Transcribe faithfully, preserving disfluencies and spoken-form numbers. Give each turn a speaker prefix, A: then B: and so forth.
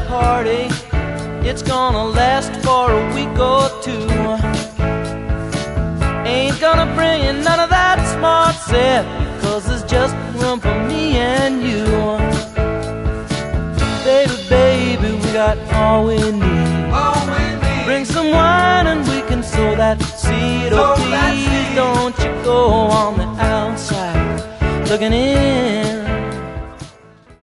A: party, it's gonna last for a week or two. Ain't gonna bring in none of that smart set, cause there's just room for me and you. Baby, baby, we got all we need.
B: All we need.
A: Bring some wine and we can sow that seed. Oh,
B: Sow that
A: please
B: seed.
A: don't you go on the outside looking in.